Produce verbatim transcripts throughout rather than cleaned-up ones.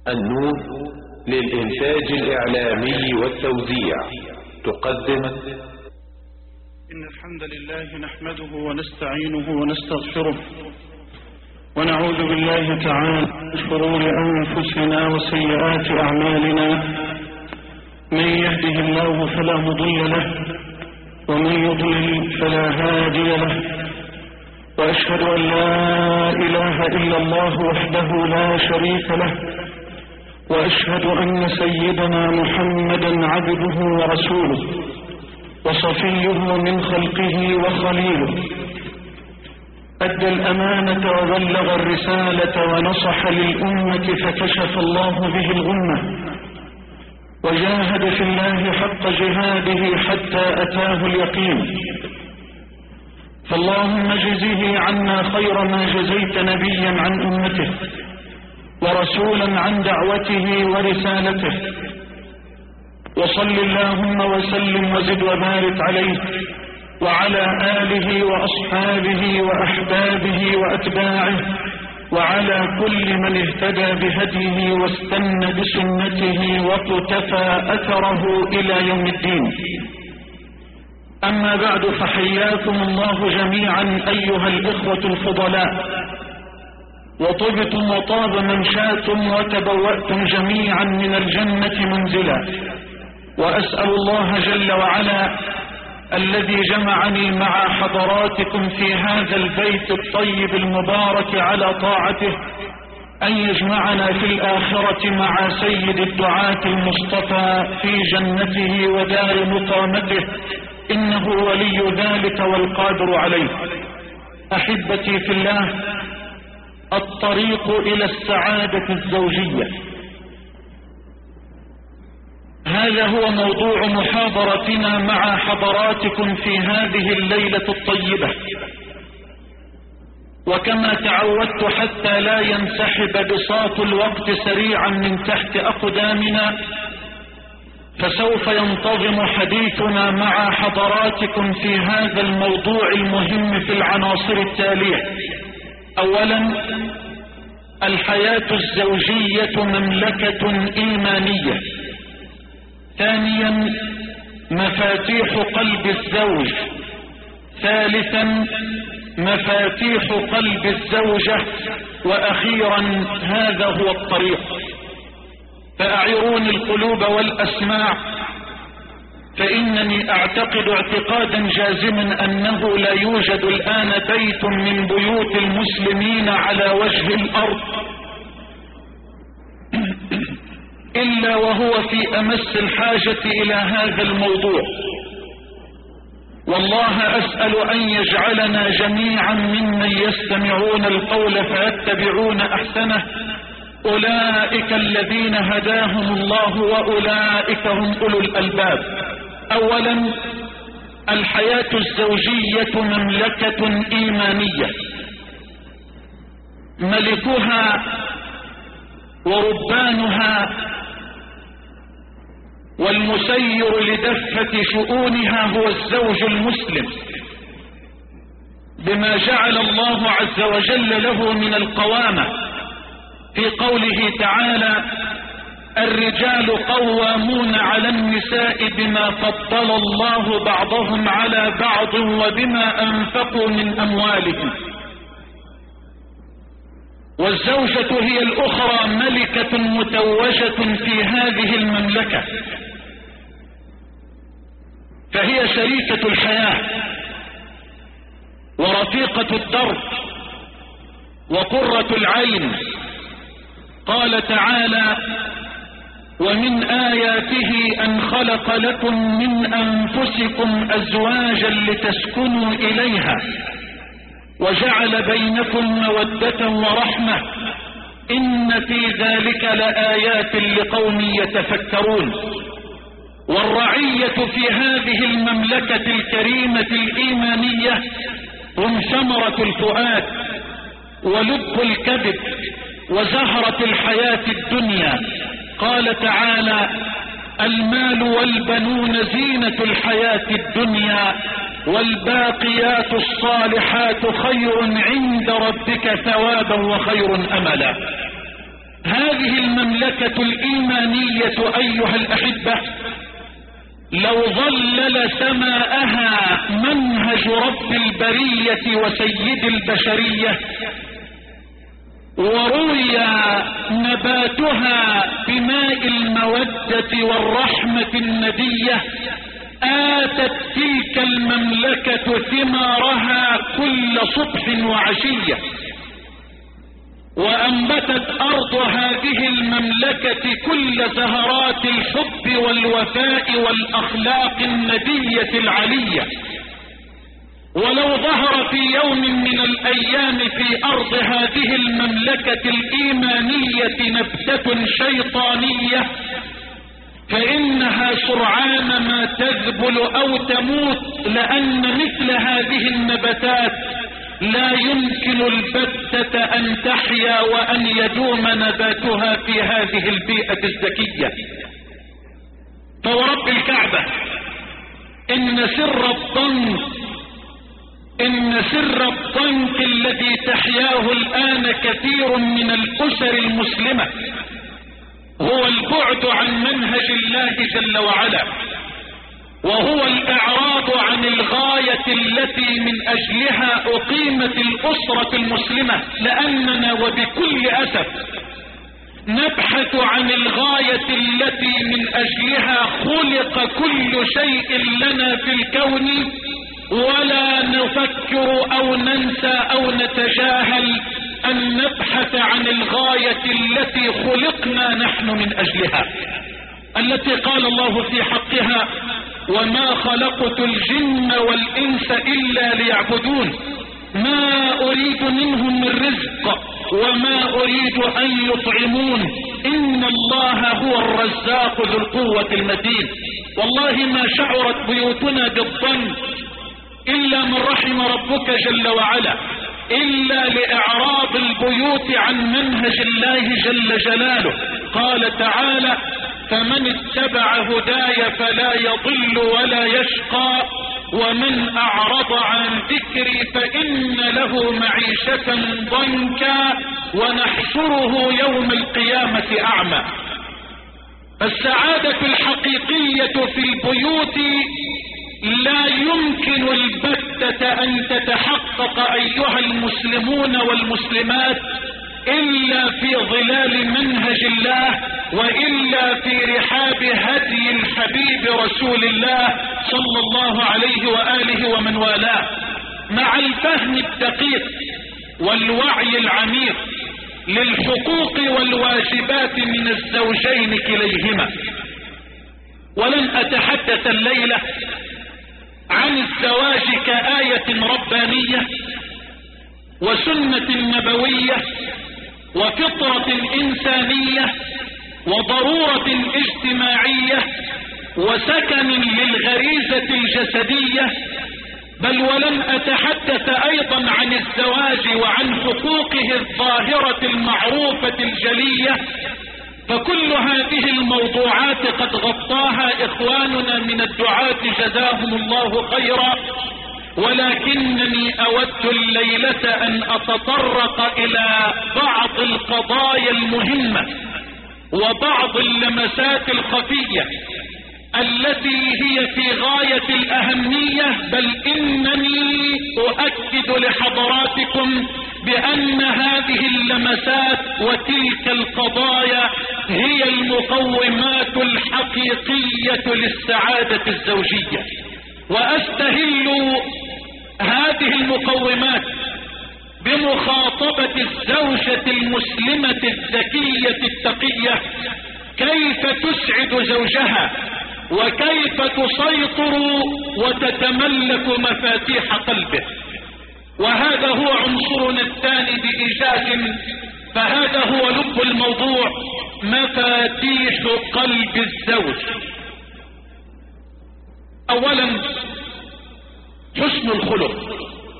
النور للإنتاج الإعلامي والتوزيع تقدم. إن الحمد لله نحمده ونستعينه ونستغفره ونعوذ بالله تعالى من شرور أنفسنا وسيئات أعمالنا. من يهده الله فلا مضل له ومن يضلل فلا هادي له، وأشهد أن لا إله إلا الله وحده لا شريك له، وأشهد أن سيدنا محمدا عبده ورسوله وصفيه من خلقه وخليله، أدى الأمانة وبلغ الرسالة ونصح للأمة فكشف الله به الغمة، وجاهد في الله حق جهاده حتى أتاه اليقين. فاللهم اجزه عنا خير ما جزيت نبيا عن أمته ورسولا عن دعوته ورسالته، وصل اللهم وسلم وزد وبارك عليه وعلى آله وأصحابه وأحبابه وأتباعه وعلى كل من اهتدى بهديه واستنى بسنته وقتفى أثره إلى يوم الدين. أما بعد، فحياكم الله جميعا أيها الإخوة الفضلاء، وطبتم وطاب منشاتم وتبوأتم جميعا من الجنة منزلا، وأسأل الله جل وعلا الذي جمعني مع حضراتكم في هذا البيت الطيب المبارك على طاعته أن يجمعنا في الآخرة مع سيد الدعاة المصطفى في جنته ودار مقامته، إنه ولي ذلك والقادر عليه. أحبتي في الله، الطريق إلى السعادة الزوجية، هذا هو موضوع محاضرتنا مع حضراتكم في هذه الليلة الطيبة. وكما تعودت حتى لا ينسحب بساط الوقت سريعا من تحت أقدامنا، فسوف ينتظم حديثنا مع حضراتكم في هذا الموضوع المهم في العناصر التالية. أولا، الحياة الزوجية مملكة إيمانية. ثانيا، مفاتيح قلب الزوج. ثالثا، مفاتيح قلب الزوجة. وأخيرا، هذا هو الطريق. فأعيروني القلوب والأسماع، فإنني أعتقد اعتقادا جازما أنه لا يوجد الآن بيت من بيوت المسلمين على وجه الأرض إلا وهو في أمس الحاجة إلى هذا الموضوع. والله أسأل أن يجعلنا جميعا ممن يستمعون القول فيتبعون أحسنه، أولئك الذين هداهم الله وأولئك هم أولو الألباب. أولا، الحياة الزوجية مملكة إيمانية، ملكها وربانها والمسير لدفة شؤونها هو الزوج المسلم، بما جعل الله عز وجل له من القوامة في قوله تعالى: الرجال قوامون على النساء بما فضل الله بعضهم على بعض وبما أنفقوا من أموالهم. والزوجة هي الأخرى ملكة متوجة في هذه المملكة، فهي شريكة الحياة ورفيقة الدرب وقرة العين. قال تعالى: ومن آياته أن خلق لكم من أنفسكم أزواجا لتسكنوا إليها وجعل بينكم مودة ورحمة إن في ذلك لآيات لقوم يتفكرون. والرعية في هذه المملكة الكريمة الإيمانية هم ثمرة الفؤاد ولب الكبد وزهرة الحياة الدنيا. قال تعالى: المال والبنون زينة الحياة الدنيا والباقيات الصالحات خير عند ربك ثوابا وخير أملا. هذه هذه المملكة الإيمانية أيها الأحبة لو ظلل سماءها منهج رب البرية وسيد البشرية وروي نباتها بماء المودة والرحمة الندية آتت تلك المملكة ثمارها كل صبح وعشية، وأنبتت أرض هذه المملكة كل زهرات الحب والوفاء والأخلاق الندية العلية. ولو ظهر في يوم من الأيام في أرض هذه المملكة الإيمانية نبتة شيطانية فإنها سرعان ما تذبل أو تموت، لأن مثل هذه النباتات لا يمكن البتة أن تحيا وأن يدوم نباتها في هذه البيئة الذكية. فورب الكعبة إن سر الضنك إن سر الضنك الذي تحياه الآن كثير من الأسر المسلمة هو البعد عن منهج الله جل وعلا، وهو الإعراض عن الغاية التي من أجلها أقيمت الأسرة المسلمة، لأننا وبكل أسف نبحث عن الغاية التي من أجلها خلق كل شيء لنا في الكون، ولا نفكر أو ننسى أو نتجاهل أن نبحث عن الغاية التي خلقنا نحن من أجلها، التي قال الله في حقها وما خلقت الجن والإنس إلا ليعبدون ما أريد منهم من رزق وما أريد أن يطعمون إن الله هو الرزاق ذو القوة المتين. والله ما شعرت بيوتنا بالضنك إلا من رحم ربك جل وعلا، إلا لإعراض البيوت عن منهج الله جل جلاله. قال تعالى فمن اتبع هداي فلا يضل ولا يشقى ومن أعرض عن ذكري فإن له معيشة ضنكا ونحشره يوم القيامة أعمى. السعادة الحقيقية في البيوت لا يمكن البتة أن تتحقق أيها المسلمون والمسلمات إلا في ظلال منهج الله، وإلا في رحاب هدي الحبيب رسول الله صلى الله عليه وآله ومن والاه، مع الفهم الدقيق والوعي العميق للحقوق والواجبات من الزوجين كليهما. ولن أتحدث الليلة عن الزواج كآية ربانية وسنة نبوية وفطرة إنسانية وضرورة اجتماعية وسكن للغريزة الجسدية، بل ولن أتحدث أيضا عن الزواج وعن حقوقه الظاهرة المعروفة الجلية، فكل هذه الموضوعات قد غطاها إخواننا من الدعاة جزاهم الله خيرا، ولكنني أود الليلة أن أتطرق إلى بعض القضايا المهمة وبعض اللمسات الخفية التي هي في غاية الأهمية، بل إنني أؤكد لحضراتكم بأن هذه اللمسات وتلك القضايا هي المقومات الحقيقية للسعادة الزوجية. وأستهل هذه المقومات بمخاطبة الزوجة المسلمة الذكية التقية كيف تسعد زوجها وكيف تسيطر وتتملك مفاتيح قلبه. وهذا هو عنصرنا الثاني بإيجاز، فهذا هو لب الموضوع: مفاتيح قلب الزوج. أولا حسن الخلق.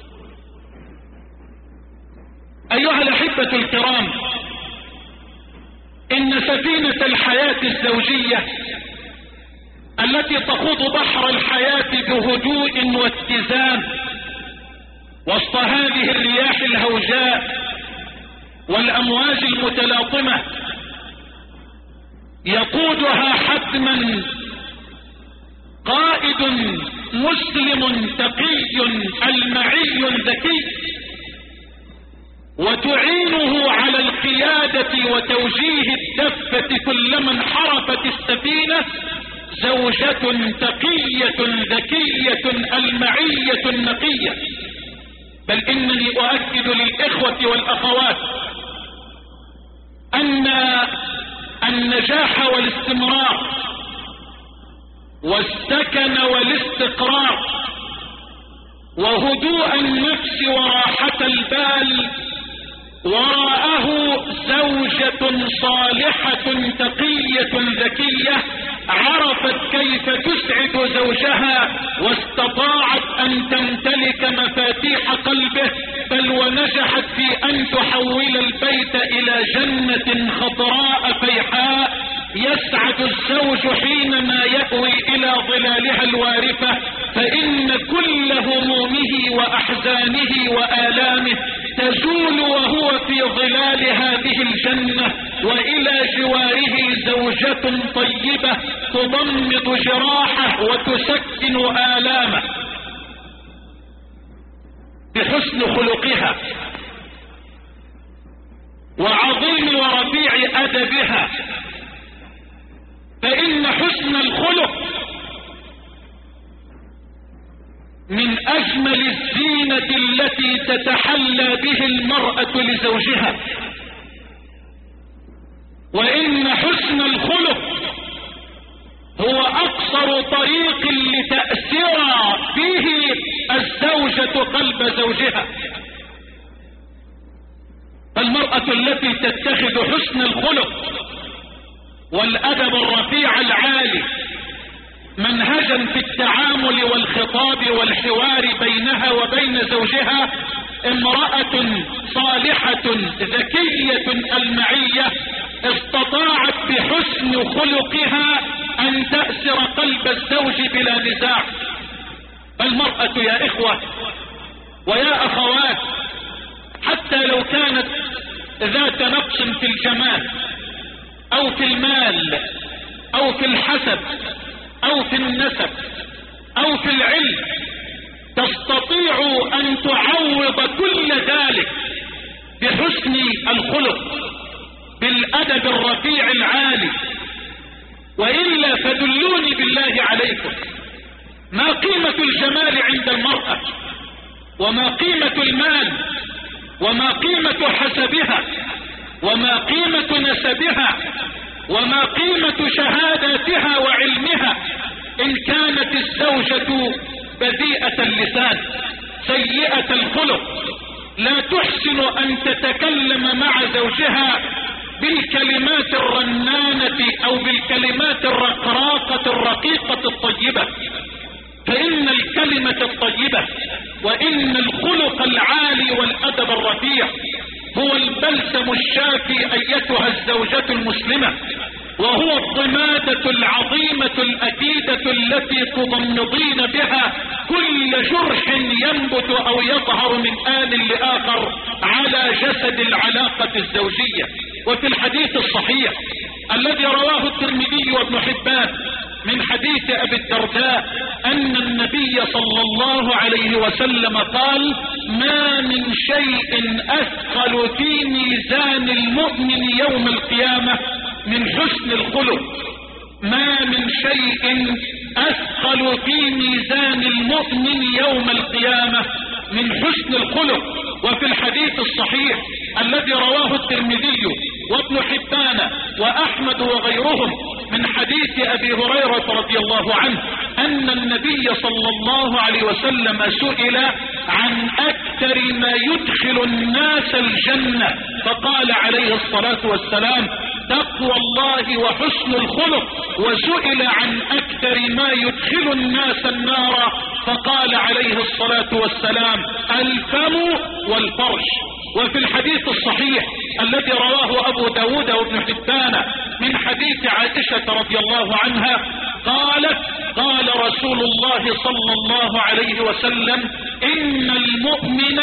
أيها الأحبة الكرام، إن سفينة الحياة الزوجية التي تخوض بحر الحياة بهدوء واتزان وسط هذه الرياح الهوجاء والأمواج المتلاطمة يقودها حتما قائد مسلم تقي المعي ذكي، وتعينه على القيادة وتوجيه الدفة كلما انحرفت السفينة زوجة تقية ذكية المعية النقية. بل إنني أؤكد للإخوة والأخوات أن النجاح والاستمرار والسكن والاستقرار وهدوء النفس وراحة البال وراءه زوجة صالحة تقية ذكية عرفت كيف تسعد زوجها واستطاعت أن تمتلك مفاتيح قلبه، بل ونجحت في أن تحول البيت إلى جنة خضراء فيحاء يسعد الزوج حينما يأوي إلى ظلالها الوارفة، فإن كل همومه وأحزانه وآلامه تزول وهو في ظلال هذه الجنة، وإلى جواره زوجة طيبة تضمد جراحه وتسكن آلامه بحسن خلقها وعظيم ورفيع أدبها. فإن حسن الخلق من أجمل الزينة التي تتحلى به المرأة لزوجها، وإن حسن الخلق هو أقصر طريق لتأثير به الزوجة قلب زوجها. المرأة التي تتخذ حسن الخلق والأدب الرفيع العالي منهجا في التعامل والخطاب والحوار بينها وبين زوجها امرأة صالحة ذكية المعية استطاعت بحسن خلقها أن تأسر قلب الزوج بلا نزاع. المرأة يا إخوة ويا أخوات حتى لو كانت ذات نقص في الجمال أو في المال أو في الحسب أو في النسب أو في العلم، تستطيع أن تعوض كل ذلك بحسن الخلق بالأدب الرفيع العالي. وإلا فدلوني بالله عليكم ما قيمة الجمال عند المرأة، وما قيمة المال، وما قيمة حسبها، وما قيمة نسبها، وما قيمة شهاداتها وعلمها إن كانت الزوجة بذيئة اللسان سيئة الخلق لا تحسن أن تتكلم مع زوجها بالكلمات الرنانة أو بالكلمات الرقراقة الرقيقة الطيبة. فإن الكلمة الطيبة وإن الخلق العالي والأدب الرفيع هو البلسم الشافي أيتها الزوجة المسلمة، وهو الضمادة العظيمة الأكيدة التي تضمضين بها كل جرح ينبت أو يظهر من آن لآخر على جسد العلاقة الزوجية. وفي الحديث الصحيح الذي رواه الترمذي وابن حبان من حديث أبي الدرداء أن النبي صلى الله عليه وسلم قال: ما من شيء أثقل في ميزان المؤمن يوم القيامة من حسن الخلق. ما من شيء أثقل في ميزان المؤمن يوم القيامة من حسن الخلق. وفي الحديث الصحيح الذي رواه الترمذي وابن حبان وأحمد وغيرهم من حديث أبي هريرة رضي الله عنه أن النبي صلى الله عليه وسلم سئل عن أكثر ما يدخل الناس الجنة فقال عليه الصلاة والسلام: تقوى الله وحسن الخلق. وسئل عن أكثر ما يدخل الناس النار فقال عليه الصلاة والسلام: الفم والفرج. وفي الحديث الصحيح الذي رواه أبو داود وابن حبان من حديث عائشة رضي الله عنها قالت: قال رسول الله صلى الله عليه وسلم: إن المؤمن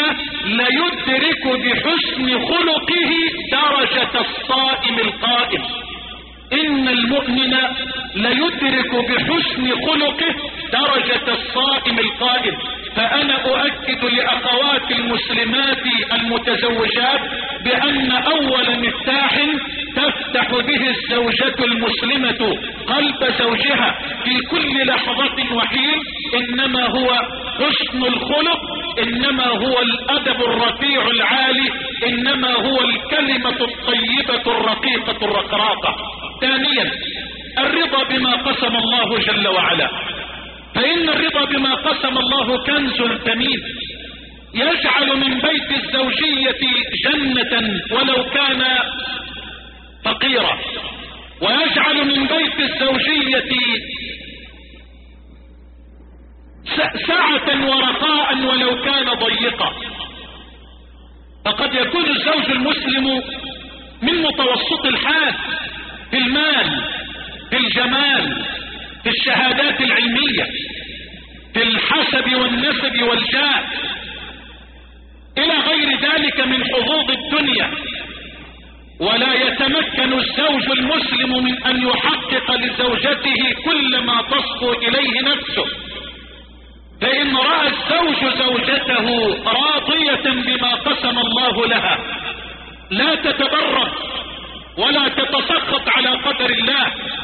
ليدرك بحسن خلقه درجة الصائم القائم. إن المؤمن ليدرك بحسن خلقه درجة الصائم القائم. فأنا أؤكد لأخوات المسلمات المتزوجات بأن أول مفتاح تفتح به الزوجة المسلمة قلب زوجها في كل لحظة وحين إنما هو حسن الخلق، إنما هو الأدب الرفيع العالي، إنما هو الكلمة الطيبة الرقيقة الرقراقة. ثانيا الرضا بما قسم الله جل وعلا، فإن الرضا بما قسم الله كنز ثمين يجعل من بيت الزوجية جنة ولو كان فقيرا، ويجعل من بيت الزوجية سعة ورخاء ولو كان ضيقا. فقد يكون الزوج المسلم من متوسط الحال في المال، في الجمال، في الشهادات العلمية، في الحسب والنسب والجاه، إلى غير ذلك من حظوظ الدنيا. ولا يتمكن الزوج المسلم من أن يحقق لزوجته كل ما تصفو إليه نفسه. فإن رأى الزوج زوجته راضية بما قسم الله لها لا تتبرد ولا تتسخط على قدر الله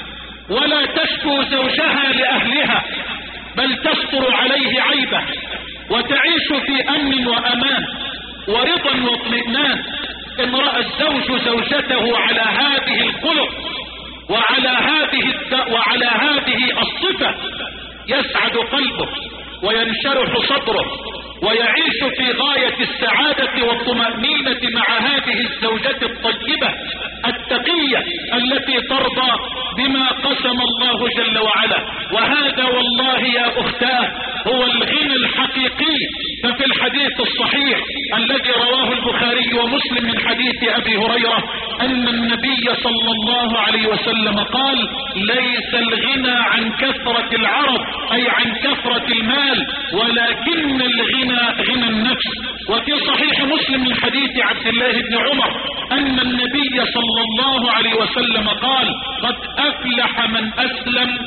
ولا تشكو زوجها لأهلها، بل تستر عليه عيبه وتعيش في أمن وأمان ورضا واطمئنان. إن رأى الزوج زوجته على هذه الخلق وعلى هذه الد... وعلى هذه الصفة يسعد قلبه وينشرح صدره ويعيش في غاية السعادة والطمأنينة مع هذه الزوجة الطيبة التقية التي ترضى بما قسم الله جل وعلا. وهذا والله يا أختاه هو الغنى الحقيقي. ففي الحديث الصحيح الذي رواه البخاري ومسلم من حديث أبي هريرة أن النبي صلى الله عليه وسلم قال: ليس الغنى عن كثرة العرض أي عن كثرة المال، ولكن الغنى غنى النفس. وفي صحيح مسلم من حديث عبد الله بن عمر أن النبي صلى الله عليه وسلم قال: قد أفلح من أسلم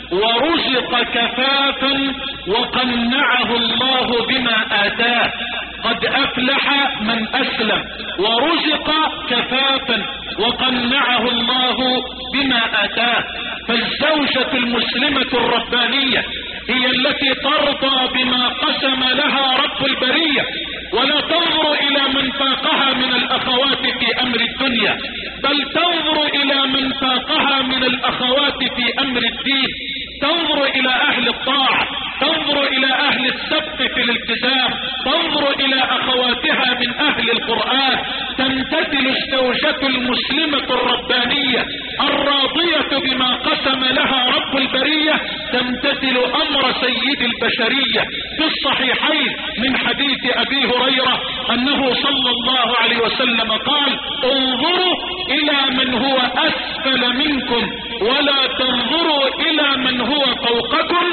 ورزق كفافا وقنعه الله بما آتاه. قد أفلح من أسلم ورزق كفافا وقنعه الله بما آتاه. فالزوجة المسلمة الربانية هي التي ترضى بما قسم لها رب البرية، ولا تنظر إلى من فاقها من الأخوات في أمر الدنيا، بل تنظر إلى من فاقها من الأخوات في أمر الدين. تنظر إلى أهل الطاعة، تنظر إلى أهل السبق في الالتزام، تنظر إلى أخواتها من أهل القرآن. تمتثل الزوجة المسلمة الربانية الراضية بما قسم لها رب البرية، تمتثل أمر سيد البشرية. في الصحيحين من حديث أبي هريرة أنه صلى الله عليه وسلم قال: انظروا إلى من هو أسفل منكم ولا تنظروا إلى من هو فوقكم،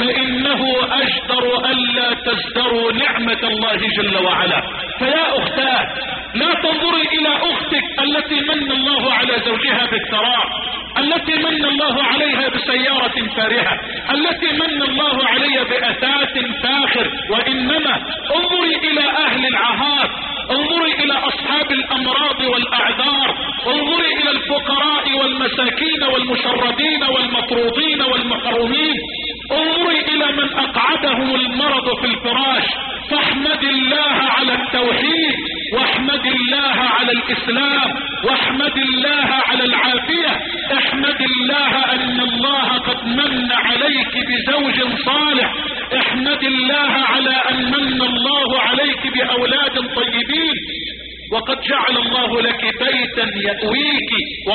فإنه أجدر ألا تزدروا نعمة الله جل وعلا. فيا أختاه، لا تنظري إلى أختك التي من الله على زوجها بالثراء، التي من الله عليها بسيارة فارهة، التي من الله عليها بأثاث فاخر، وإنما انظري إلى أهل العهات، انظري إلى أصحاب الأمراض والأعذار، انظري إلى الفقراء والمساكين والمشردين والمطرودين والمحرومين، انظري إلى من أقعدهم المرض في الفراش. فاحمد الله على التوحيد، واحمد الله على الإسلام، واحمد الله على العافية. احمد الله أن الله قد من عليك بزوج صالح، احمد الله على أن من الله عليك بأولاد طيبين، وقد جعل الله لك بيتا يأويك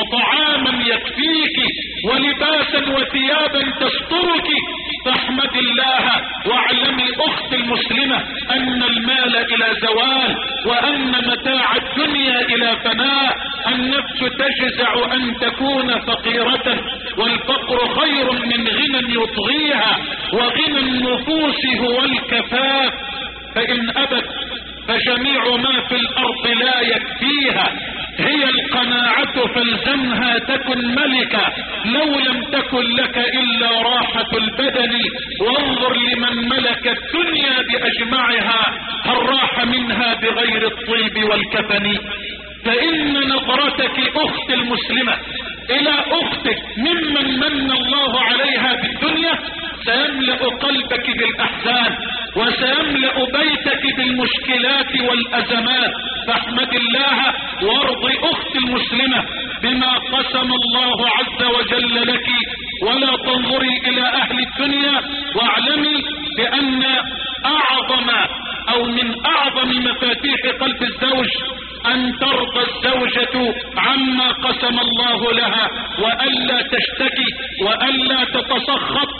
وطعاما يكفيك ولباسا وثيابا تسترك. فاحمد الله واعلمي أخت المسلمة أن المال إلى زوال، وأن متاع الدنيا إلى فناء. النفس تجزع أن تكون فقيرة، والفقر خير من غنى يطغيها، وغنى النفوس هو الكفاف. فإن أبت فجميع ما في الأرض لا يكفيها، هي القناعة فالزمها تكن ملكا، لو لم تكن لك إلا راحة البدن، وانظر لمن ملك الدنيا بأجمعها هل راح منها بغير الطيب والكفن. فإن نظرتك أخت المسلمة إلى أختك ممن من الله عليها في الدنيا سيملأ قلبك بالأحزان، وسيملأ بيتك بالمشكلات والأزمات. فاحمد الله وارض أخت المسلمة بما قسم الله عز وجل لك، ولا تنظري إلى أهل الدنيا، واعلمي بأن أعظم أو من أعظم مفاتيح قلب الزوج أن ترضى الزوجة عما قسم الله لها، وألا تشتكي، وألا تتسخط،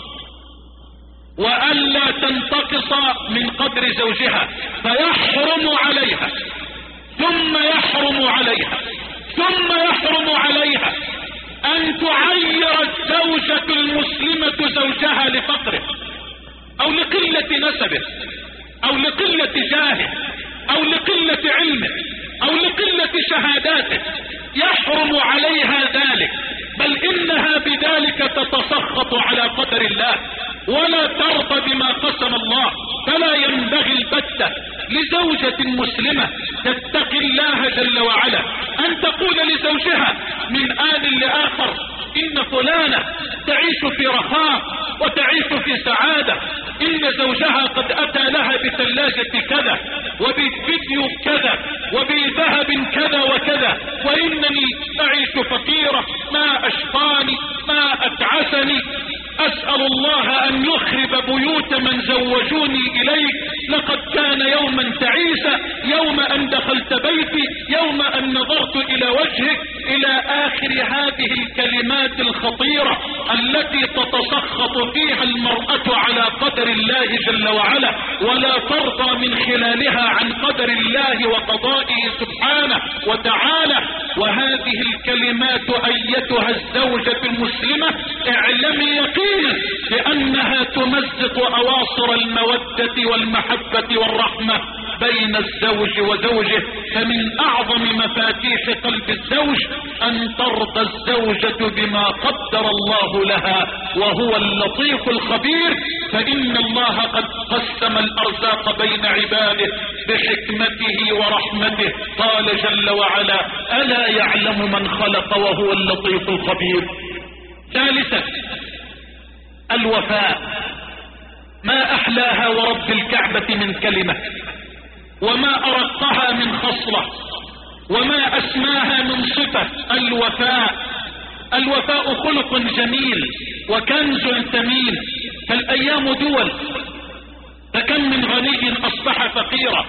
وألا تنتقص من قدر زوجها. فيحرم عليها ثم يحرم عليها ثم يحرم عليها أن تعير الزوجة المسلمة زوجها لفقره أو لقلة نسبه أو لقلة جاهه أو لقلة علمه أو لقلة شهاداته. يحرم عليها ذلك، بل إنها بذلك تتسخط على قدر الله ولا ترضى بما قسم الله. فلا ينبغي البتة لزوجة مسلمة تتقي الله جل وعلا أن تقول لزوجها من آن لآخر إن فلانة تعيش في رخاء وتعيش في سعادة، إن زوجها قد أتى لها بثلاجة كذا وبفيديو كذا وبذهب كذا وكذا، وإنني أعيش فقيرة، ما أشقاني ما أتعسني، أسأل الله أن يخرب بيوت من زوجوني إليك، لقد كان يوما تعيسا، يوم أن دخلت بيتي، يوم أن نظرت إلى وجهك، إلى آخر هذه الكلمات الخطيرة التي تتسخط فيها المرأة على قدر الله جل وعلا، ولا ترضى من خلالها عن قدر الله وقضائه سبحانه وتعالى. وهذه الكلمات أيتها الزوجة المسلمة اعلمي يقينا بأنها تمزق أواصر المودة والمحبة والرحمة بين الزوج وزوجه. فمن أعظم مفاتيح قلب الزوج أن ترضى الزوجة بما قدر الله لها، وهو اللطيف الخبير. فإن الله قد قسم الأرزاق بين عباده بحكمته ورحمته. قال جل وعلا: ألا يعلم من خلق وهو اللطيف الخبير. ثالثا الوفاء. ما أحلاها ورب الكعبة من كلمة، وما أرقها من خصلة، وما أسماها من صفة. الوفاء الوفاء خلق جميل وكنز ثمين. فالأيام دول، فكم من غني أصبح فقيرا،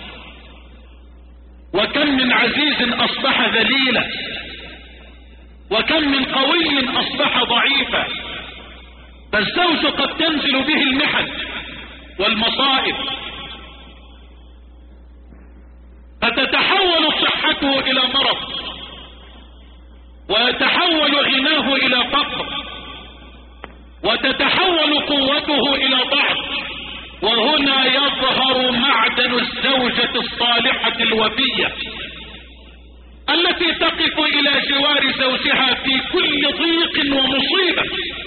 وكم من عزيز أصبح ذليلا، وكم من قوي أصبح ضعيفا. فالزوج قد تنزل به المحن والمصائب، فتتحول صحته إلى مرض، ويتحول غناه إلى فقر، وتتحول قوته إلى ضعف. وهنا يظهر معدن الزوجة الصالحة الوفية التي تقف إلى جوار زوجها في كل ضيق ومصيبة،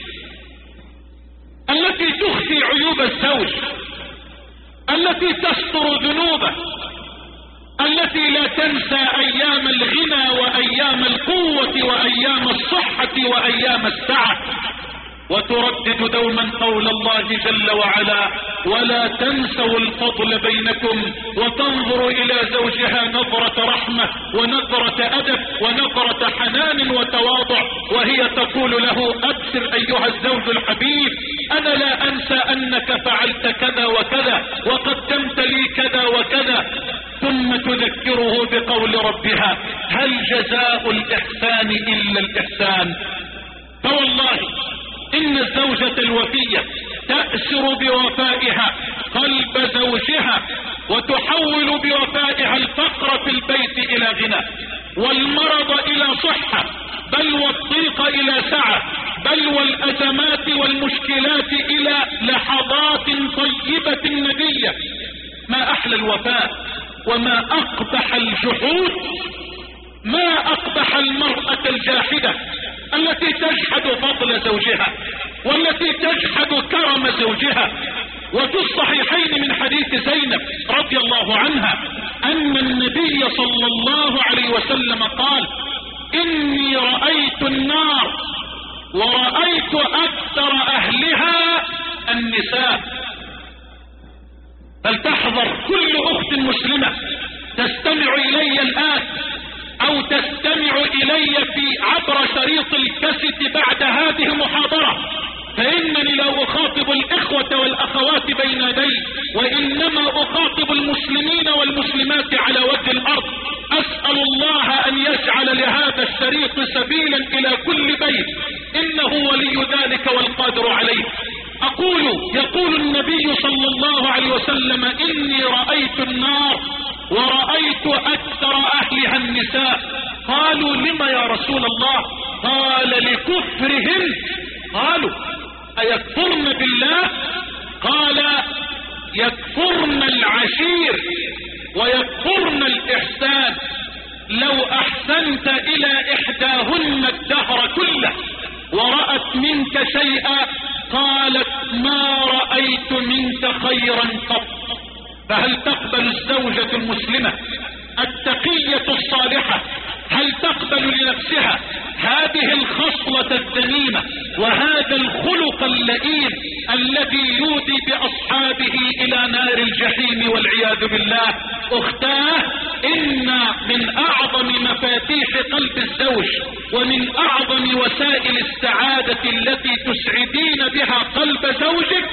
التي تخفي عيوب الزوج، التي تستر ذنوبه، التي لا تنسى أيام الغنى وأيام القوة وأيام الصحة وأيام السعة، وتردد دوما قول الله جل وعلا: ولا تنسوا الفضل بينكم. وتنظر إلى زوجها نظرة رحمة ونظرة أدب ونظرة حنان وتواضع، وهي تقول له: أبشر أيها الزوج الحبيب، أنا لا أنسى أنك فعلت كذا وكذا وقدمت لي كذا وكذا. ثم تذكره بقول ربها: هل جزاء الإحسان إلا الإحسان. فوالله إن الزوجة الوفية تأسر بوفائها قلب زوجها، وتحول بوفائها الفقر في البيت إلى غنى، والمرض إلى صحة، بل والضيق إلى سعة، بل والأزمات والمشكلات إلى لحظات طيبة نبية. ما أحلى الوفاء وما أقبح الجحود ما أقبح المرأة الجاحدة التي تجحد فضل زوجها والتي تجحد كرم زوجها. وفي الصحيحين من حديث زينب رضي الله عنها أن النبي صلى الله عليه وسلم قال: إني رأيت النار ورأيت أكثر أهلها النساء. فلتحذر كل أخت مسلمة تستمع إلي الآن أو تستمع إلي في عبر شريط الكاسيت بعد هذه المحاضرة، فإنني لا أخاطب الإخوة والأخوات بين يدي، وإنما أخاطب المسلمين والمسلمات على وجه الأرض. أسأل الله أن يجعل لهذا الشريط سبيلا إلى كل بيت، إنه ولي ذلك والقادر عليه. أقول يقول النبي صلى الله عليه وسلم: إني رأيت النار ورأيت أكثر أهلها النساء. قالوا: لما يا رسول الله؟ قال: لكفرهن. قالوا: أيكفرن بالله؟ قال: يكفرن العشير ويكفرن الإحسان. لو أحسنت إلى إحداهن الدهر كله ورأت منك شيئا قالت: ما رأيت منك خيرا قط. فهل تقبل الزوجة المسلمة التقية الصالحة، هل تقبل لنفسها هذه الخصلة الذميمة وهذا الخلق اللئيم الذي يودي بأصحابه إلى نار الجحيم والعياذ بالله؟ أختاه، إن من أعظم مفاتيح قلب الزوج ومن أعظم وسائل السعادة التي تسعدين بها قلب زوجك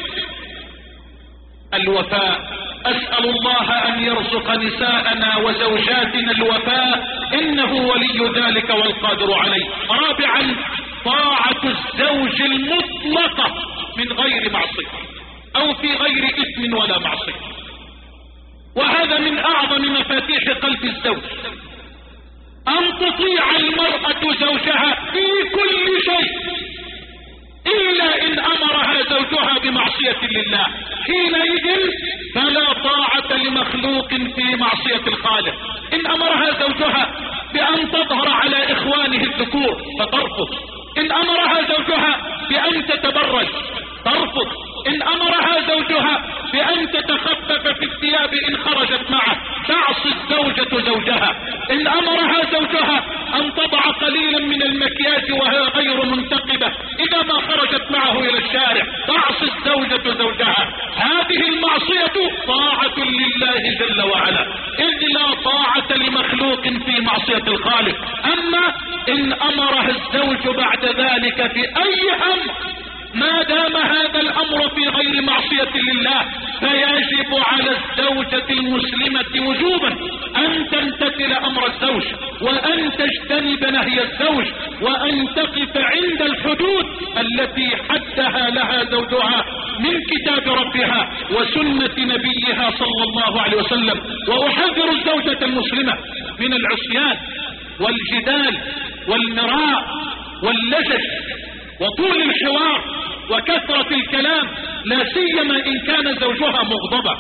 الوفاء. أسأل الله أن يرزق نساءنا وزوجاتنا الوفاء، إنه ولي ذلك والقادر عليه. رابعا: طاعة الزوج المطلقة من غير معصية أو في غير إثم ولا معصية، وهذا من أعظم مفاتيح قلب الزوج، أن تطيع المرأة زوجها في كل شيء إلا إن أمرها زوجها بمعصية لله، حينئذ فلا طاعة لمخلوق في معصية الخالق. إن أمرها زوجها بأن تظهر على إخوانه الذكور فترفض، إن أمرها زوجها بأن تتبرج ترفض، إن أمرها زوجها بأن تتخفف في الثياب إن خرجت معه تعصي الزوجة زوجها، إن أمرها زوجها أن تضع قليلا من المكياج وهي غير منتقبة إذا ما خرجت معه إلى الشارع تعصي الزوجة زوجها. هذه المعصية طاعة لله جل وعلا، إذ لا طاعة لمخلوق في معصية الخالق. أما إن أمرها الزوج بعد ذلك في أي أمر ما دام هذا الأمر في غير معصية لله فيجب على الزوجة المسلمة وجوبا أن تمتثل أمر الزوج وأن تجتنب نهي الزوج وأن تقف عند الحدود التي حدها لها زوجها من كتاب ربها وسنة نبيها صلى الله عليه وسلم. وأحذر الزوجة المسلمة من العصيان والجدال والمراء واللجج وطول الحوار وكثرة الكلام، لا سيما إن كان زوجها مغضبا.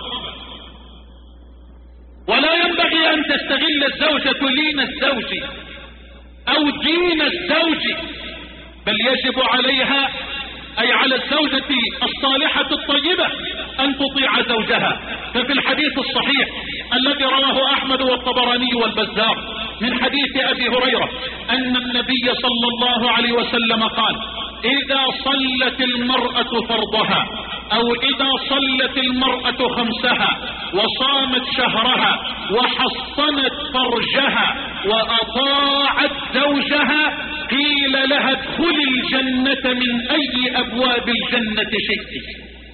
ولا ينبغي أن تستغل الزوجة لين الزوج أو دين الزوج، بل يجب عليها أي على الزوجة الصالحة الطيبة أن تطيع زوجها. ففي الحديث الصحيح الذي رواه أحمد والطبراني والبزار من حديث أبي هريرة أن النبي صلى الله عليه وسلم قال: إذا صلت المرأة فرضها أو إذا صلت المرأة خمسها وصامت شهرها وحصنت فرجها وأطاعت زوجها قيل لها ادخل الجنة من أي أبواب الجنة شئت.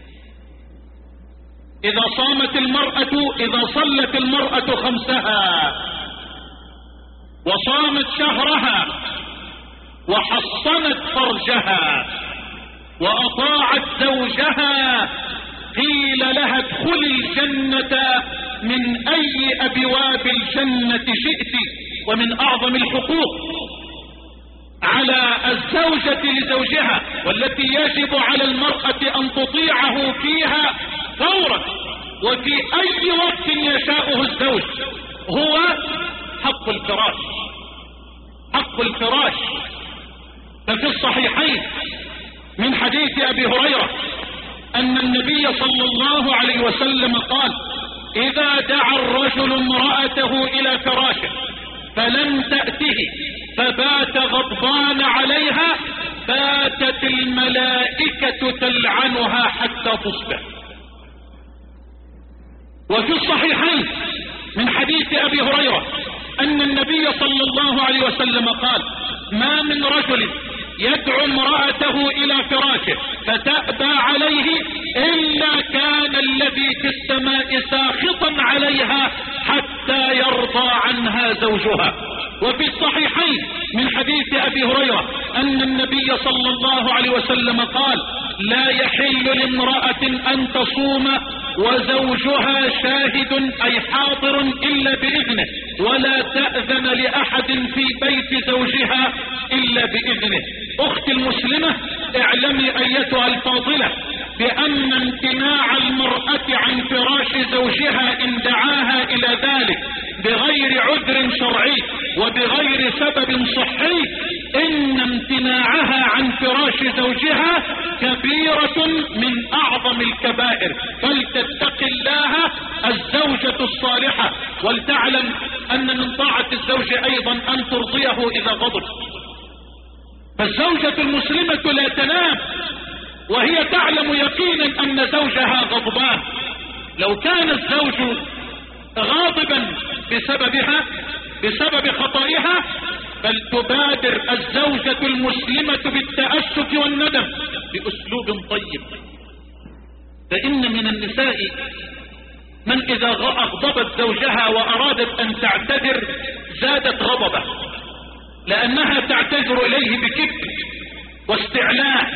إذا صامت المرأة إذا صلت المرأة خمسها وصامت شهرها وحصنت فرجها وأطاعت زوجها قيل لها ادخل الجنة من أي أبواب الجنة شئت. ومن أعظم الحقوق على الزوجة لزوجها والتي يجب على المرأة أن تطيعه فيها فورا وفي أي وقت يشاءه الزوج هو حق الفراش. حق الفراش. ففي الصحيحين من حديث أبي هريرة أن النبي صلى الله عليه وسلم قال: إذا دعا الرجل امرأته إلى فراشه فلم تأته فبات غضبان عليها باتت الملائكة تلعنها حتى تصبح. وفي الصحيحين من حديث أبي هريرة أن النبي صلى الله عليه وسلم قال: ما من رجل يدعو امرأته إلى فراشه فتأبى عليه إلا كان الذي في السماء ساخطا عليها حتى يرضى عنها زوجها. وفي الصحيحين من حديث أبي هريرة أن النبي صلى الله عليه وسلم قال: لا يحل لامرأة أن تصوم وزوجها شاهد أي حاضر إلا بإذنه، ولا تأذن لأحد في بيت زوجها إلا بإذنه. أختي المسلمة، اعلمي أيتها الفاضلة بأن امتناع المرأة عن فراش زوجها إن دعاها إلى ذلك بغير عذر شرعي وبغير سبب صحي، إن امتناعها عن فراش زوجها كبيرة من أعظم الكبائر. فلتتق الله الزوجة الصالحة، ولتعلم أن من طاعة الزوج أيضا أن ترضيه إذا غضب. فالزوجة المسلمة لا تنام وهي تعلم يقينا أن زوجها غضبان. لو كان الزوج غاضبا بسببها بسبب خطئها فلتبادر الزوجة المسلمة بالتأسف والندم بأسلوب طيب. فإن من النساء من إذا أغضبت زوجها وأرادت أن تعتذر زادت غضبه، لأنها تعتذر إليه بكبر واستعلاء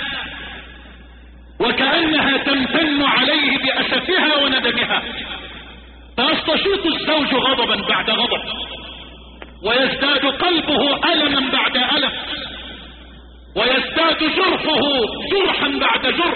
وكأنها تمتن عليه بأسفها وندمها، فيستشيط الزوج غضبا بعد غضب ويزداد قلبه ألما بعد ألم ويزداد جرحه جرحا بعد جرح.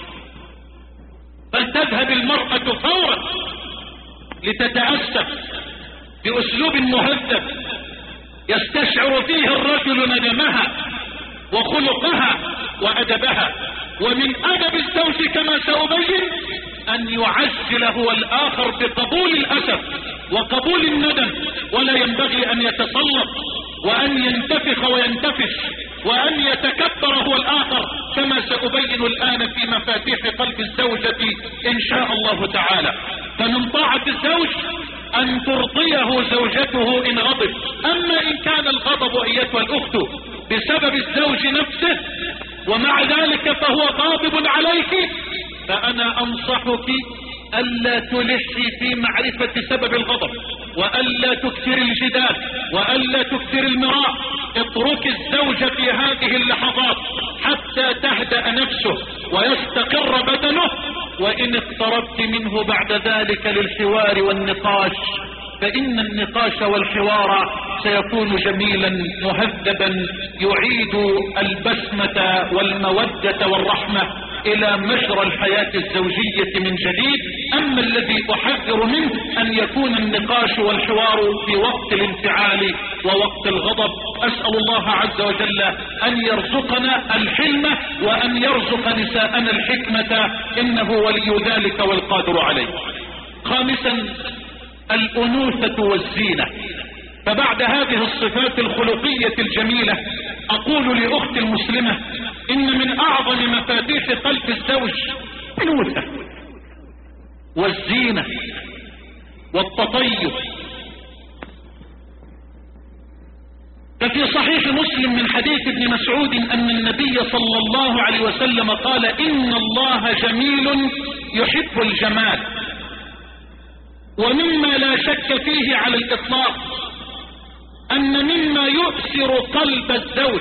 فلتذهب المرأة فورا لتتأسف بأسلوب مهذب يستشعر فيه الرجل ندمها وخلقها وأدبها. ومن أدب الزوج كما سأبين أن يعجل هو الآخر بقبول الأسف وقبول الندم، ولا ينبغي أن يتسلط وأن ينتفخ وينتفش وأن يتكبر هو الآخر، كما سأبين الآن في مفاتيح قلب الزوجة إن شاء الله تعالى. فمن طاعة الزوج أن ترضيه زوجته إن غضب. أما إن كان الغضب أيتها الأخت بسبب الزوج نفسه ومع ذلك فهو غاضب عليك، فأنا أنصحك ألا تلحي في معرفة سبب الغضب، وألا تكثر الجدال، وألا تكثر المراء. اترك الزوج في هذه اللحظات حتى تهدأ نفسه ويستقر بدنه، وإن اقتربت منه بعد ذلك للحوار والنقاش فإن النقاش والحوار سيكون جميلا مهذبا يعيد البسمة والمودة والرحمة إلى مجرى الحياة الزوجية من جديد. أما الذي أحذر منه أن يكون النقاش والحوار في وقت الانفعال ووقت الغضب. أسأل الله عز وجل أن يرزقنا الحلم وأن يرزق نساءنا الحكمة، إنه ولي ذلك والقادر عليه. خامسا، الأنوثة والزينة. فبعد هذه الصفات الخلقية الجميلة أقول لأختي المسلمة إن من أعظم مفاتيح قلب الزوج الأنوثة والزينة والتطيب. ففي صحيح مسلم من حديث ابن مسعود أن النبي صلى الله عليه وسلم قال: إن الله جميل يحب الجمال. ومما لا شك فيه على الإطلاق أن مما يؤثر قلب الزوج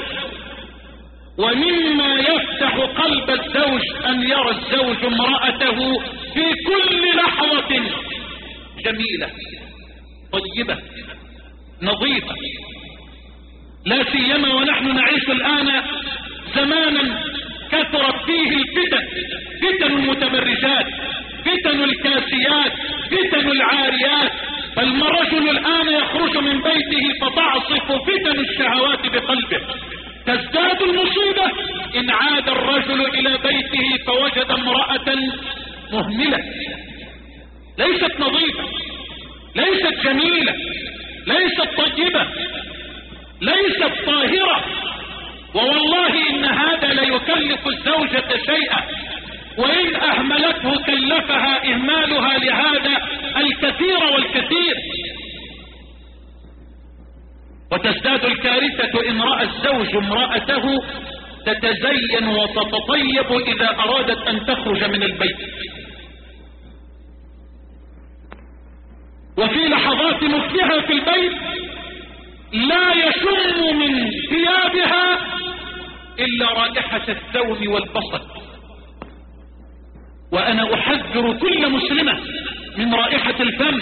ومما يفتح قلب الزوج أن يرى الزوج امرأته في كل لحظة جميلة طيبة نظيفة، لا سيما ونحن نعيش الآن زمانا كثرت فيه الفتن، فتن المتبرجات، فتن الكاسيات، فتن العاريات، فالرجل الآن يخرج من بيته فتعصف فتن الشهوات بقلبه. تزداد المصيبة إن عاد الرجل إلى بيته فوجد امرأة مهملة، ليست نظيفة، ليست جميلة، ليست طيبة، ليست طاهرة. ووالله إن هذا لا يكلف الزوجة شيئا، وإن أهملته كلفها إهمالها لهذا الكثير والكثير. وتزداد الكارثة إن رأى الزوج امرأته تتزين وتتطيب إذا أرادت أن تخرج من البيت، وفي لحظات مكثها في البيت لا يشم من ثيابها إلا رائحة الثوم والبصل. وأنا أحذر كل مسلمة من رائحة الفم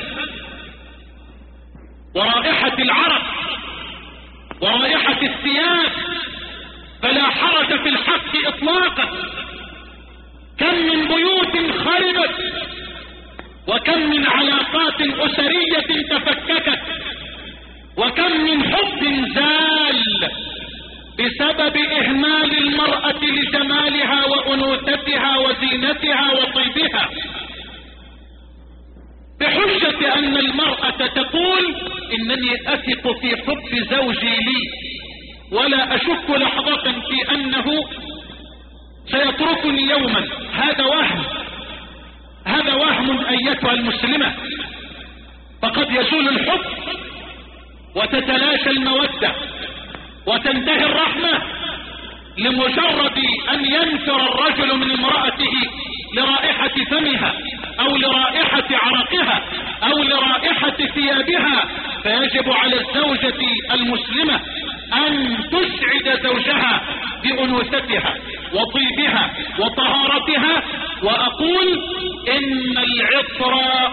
ورائحة العرق ورائحة الثياب، فلا حرج في الحق إطلاقا. كم من بيوت خربت، وكم من علاقات أسرية تفككت، وكم من حب زال بسبب إهمال المرأة لجمالها وأنوثتها وزينتها وطيبها، بحجة أن المرأة تقول إنني أثق في حب زوجي لي ولا أشك لحظة في أنه سيتركني يوما. هذا وهم، هذا وهم أيتها المسلمة. فقد يزول الحب وتتلاشى المودة وتنتهي الرحمة لمجرد أن ينفر الرجل من امرأته لرائحة فمها أو لرائحة عرقها أو لرائحة ثيابها. فيجب على الزوجة المسلمة أن تسعد زوجها بأنوثتها وطيبها وطهارتها. وأقول إن العطر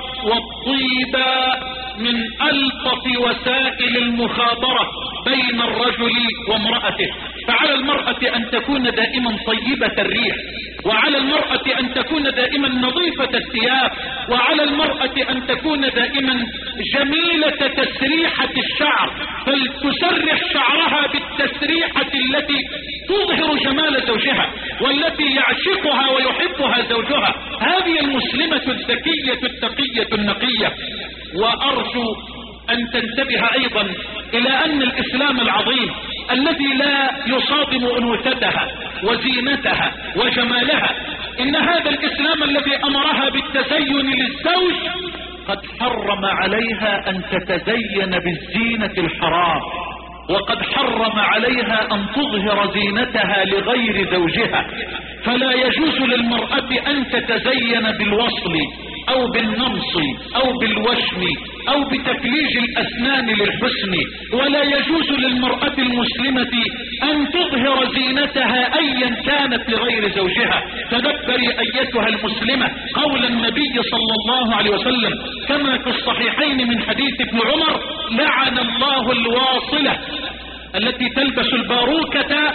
والطيب من ألطف وسائل المخابرة بين الرجل وامرأته. فعلى المرأة أن تكون دائما طيبة الريح، وعلى المرأة أن تكون دائما نظيفة الثياب، وعلى المرأة أن تكون دائما جميلة تسريحة الشعر، فلتسرح شعرها بالتسريحة التي تظهر جمال زوجها والتي يعشقها ويحبها زوجها. هذه المسلمة الذكية التقية النقية. وأرجو أن تنتبه أيضا إلى أن الإسلام العظيم الذي لا يصادم أنوثتها وزينتها وجمالها، إن هذا الإسلام الذي أمرها بالتزين للزوج قد حرم عليها أن تتزين بالزينة الحرام، وقد حرم عليها أن تظهر زينتها لغير زوجها. فلا يجوز للمرأة أن تتزين بالوصل أو بالنمص أو بالوشم أو بتفليج الأسنان للحسن، ولا يجوز للمرأة المسلمة أن تظهر زينتها أيا كانت لغير زوجها. تدبري أيتها المسلمة قول النبي صلى الله عليه وسلم كما في الصحيحين من حديث ابن عمر: لعن الله الواصلة التي تلبس الباروكة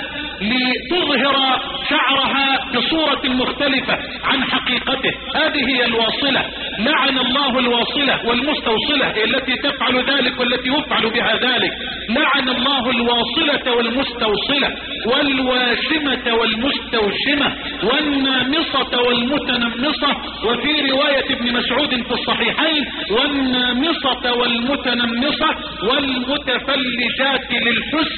لتظهر شعرها بصورة مختلفة عن حقيقته. هذه هي الواصلة. لعن الله الواصلة والمستوصلة التي تفعل ذلك والتي يفعل بها ذلك. لعن الله الواصلة والمستوصلة والواشمة والمستوشمة والنامصة والمتنمصة، وفي رواية ابن مسعود في الصحيحين: والنامصة والمتنمصة والمتفلجات للحسن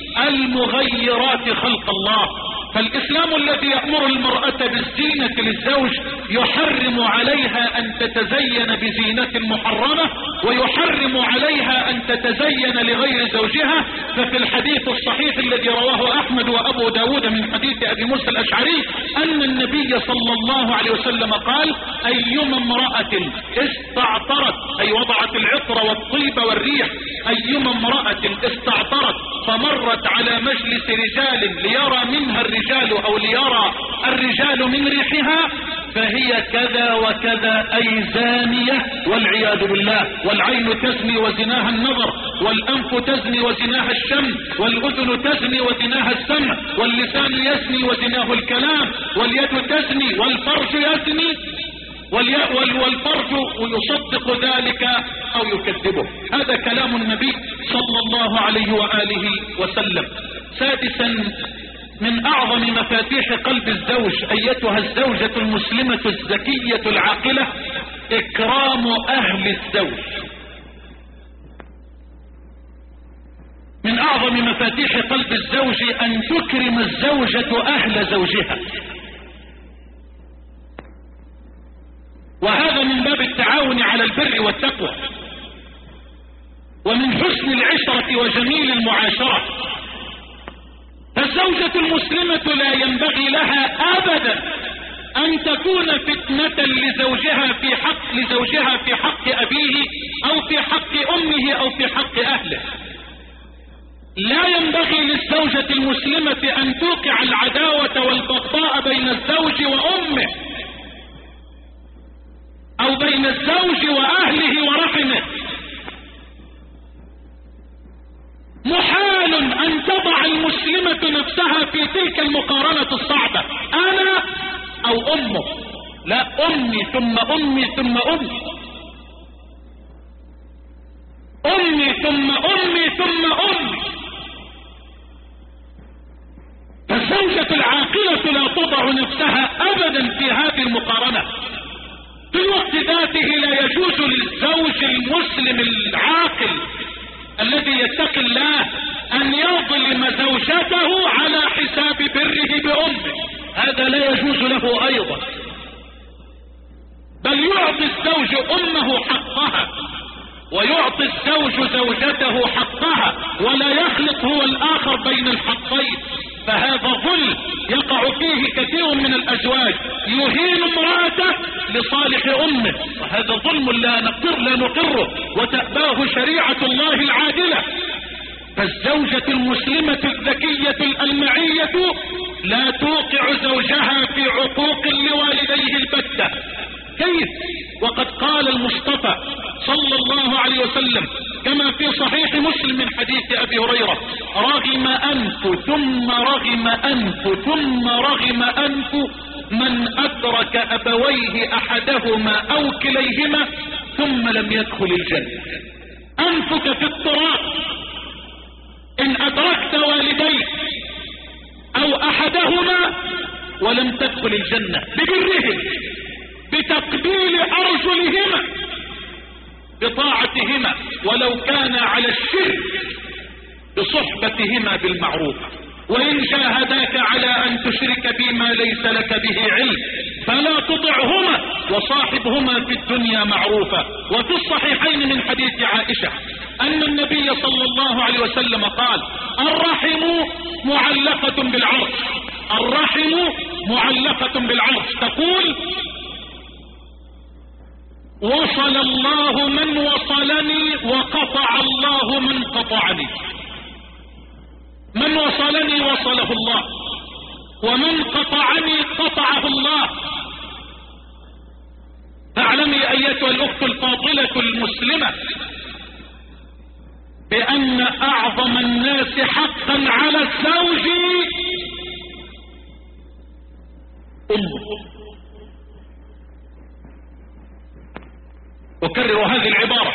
المغيرات خلق الله. فالإسلام الذي يأمر المرأة بالزينة للزوج يحرم عليها أن تتزين بزينة محرمة، ويحرم عليها أن تتزين لغير زوجها. ففي الحديث الصحيح الذي رواه أحمد وأبو داود من حديث أبي موسى الأشعري أن النبي صلى الله عليه وسلم قال: أيما امرأة استعطرت، أي وضعت العطر والطيب والريح، أيما امرأة استعطرت فمرت على مجلس رجال ليرى منها الرجال أو ليرى الرجال من ريحها فهي كذا وكذا، أي زانية والعياذ بالله. والعين تزني وزناها النظر، والأنف تزني وزناها الشم، والأذن تزني وزناها السمع، واللسان يزني وزناه الكلام، واليد تزني، والفرج يزني والفرج يصدق ذلك أو يكذبه. هذا كلام النبي صلى الله عليه وآله وسلم. سادسا، من أعظم مفاتيح قلب الزوج أيتها الزوجة المسلمة الذكية العاقلة إكرام أهل الزوج. من أعظم مفاتيح قلب الزوج أن تكرم الزوجة أهل زوجها، وهذا من باب التعاون على البر والتقوى، ومن حسن العشرة وجميل المعاشرة. فالزوجة المسلمة لا ينبغي لها أبدا أن تكون فتنة لزوجها في حق لزوجها في حق أبيه أو في حق أمه أو في حق أهله. لا ينبغي للزوجة المسلمة أن توقع العداوة والبغضاء بين الزوج وأمه، أو بين الزوج وأهله ورحمه. محال أن تضع المسلمة نفسها في تلك المقارنة الصعبة، أنا أو أمه، لا، أمي ثم أمي ثم أمي، أمي ثم أمي ثم أمي. فالزوجة العاقلة لا تضع نفسها أبدا في هذه المقارنة. في الوقت ذاته لا يجوز للزوج المسلم العاقل الذي يتقي الله أن يظلم زوجته على حساب بره بأمه، هذا لا يجوز له أيضا. بل يعطي الزوج أمه حقها، ويعطي الزوج زوجته حقها، ولا يخلط هو الآخر بين الحقين. فهذا ظلم يقع فيه كثير من الأزواج، يهين امرأته لصالح أمه، وهذا ظلم لا نقر لا نقره وتأباه شريعة الله العادلة. فالزوجة المسلمة الذكية الألمعية لا توقع زوجها في عقوق لوالديه البتة. كيف؟ وقد قال المصطفى صلى الله عليه وسلم كما في صحيح مسلم من حديث أبي هريرة: رغم أنف ثم رغم أنف ثم رغم أنف من أدرك أبويه أحدهما أو كليهما ثم لم يدخل الجنة. أنفك في التراب إن أدركت والديك أو أحدهما ولم تدخل الجنة، ببرهم، بتقبيل أرجلهما، بطاعتهما ولو كان على الشرك، بصحبتهما بالمعروف. وإن جاهداك على أن تشرك بما ليس لك به علم فلا تطعهما وصاحبهما في الدنيا معروفا. وفي الصحيحين من حديث عائشة أن النبي صلى الله عليه وسلم قال: الرحم معلقة بالعرش، الرحم معلقة بالعرش. تقول: وصل الله من وصلني وقطع الله من قطعني. من وصلني وصله الله، ومن قطعني قطعه الله. فاعلمي أيتها الأخت الفاضلة المسلمة بأن أعظم الناس حقا على الزوج أمه. أكرر هذه العبارة،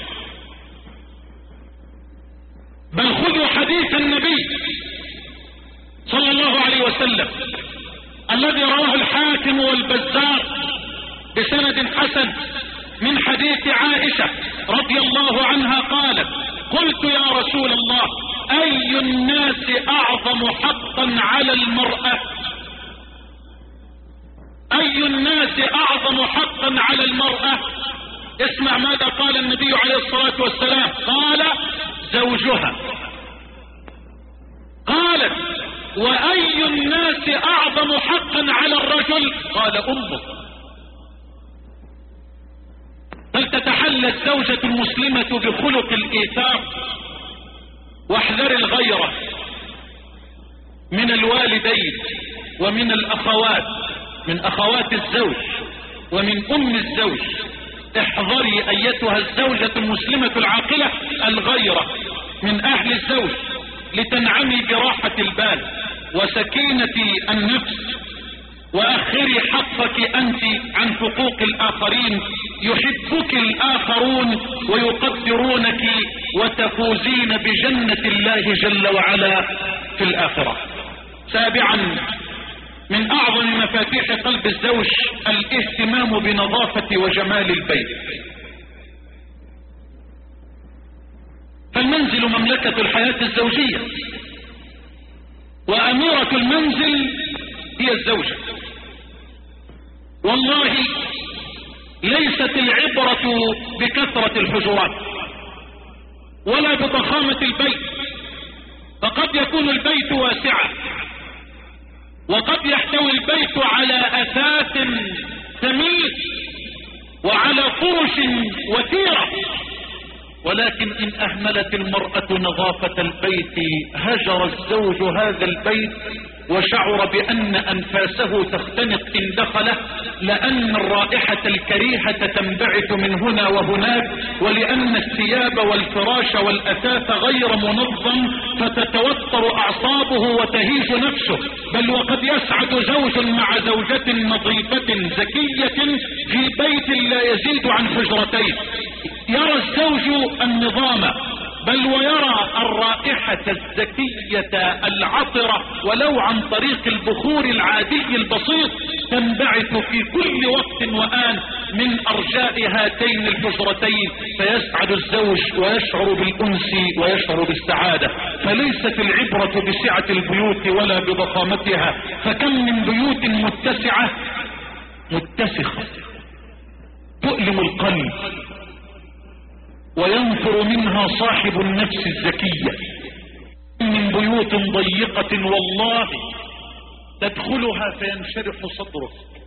بل خذوا حديث النبي صلى الله عليه وسلم الذي رواه الحاكم والبزار بسند حسن من حديث عائشة رضي الله عنها قالت: قلت يا رسول الله أي الناس أعظم حقا على المرأة؟ أي الناس أعظم حقا على المرأة؟ اسمع ماذا قال النبي عليه الصلاة والسلام. قال: زوجها. قالت: وأي الناس أعظم حقا على الرجل؟ قال: أمه. فلتتحلى الزوجة المسلمة بخلق الإيثار، واحذر الغيرة من الوالدين ومن الأخوات، من أخوات الزوج ومن أم الزوج. احذري أيتها الزوجة المسلمة العاقلة الغيرة من أهل الزوج لتنعمي براحة البال وسكينة النفس. وأخري حقك أنت عن حقوق الآخرين، يحبك الآخرون ويقدرونك وتفوزين بجنة الله جل وعلا في الآخرة. سابعا، من أعظم مفاتيح قلب الزوج الاهتمام بنظافة وجمال البيت. فالمنزل مملكة الحياة الزوجية، وأميرة المنزل هي الزوجة. والله ليست العبرة بكثرة الحجرات ولا بضخامة البيت، فقد يكون البيت واسعا، وقد يحتوي البيت على أثاث ثمين وعلى فرش وثيرة، ولكن إن أهملت المرأة نظافة البيت هجر الزوج هذا البيت وشعر بأن أنفاسه تختنق إن دخله، لأن الرائحة الكريهة تنبعث من هنا وهناك، ولأن الثياب والفراش والأثاث غير منظم فتتوتر أعصابه وتهيج نفسه. بل وقد يسعد زوج مع زوجة نظيفة زكية في بيت لا يزيد عن حجرتين، يرى الزوج النظام بل ويرى الرائحة الزكية العطرة ولو عن طريق البخور العادي البسيط تنبعث في كل وقت وآن من أرجاء هاتين الحجرتين، فيسعد الزوج ويشعر بالأنس ويشعر بالسعادة. فليست العبرة بسعة البيوت ولا بضخامتها، فكم من بيوت متسعة متسخة تؤلم القلب وينفر منها صاحب النفس الزكية، من بيوت ضيقة والله تدخلها فينشرح صدرك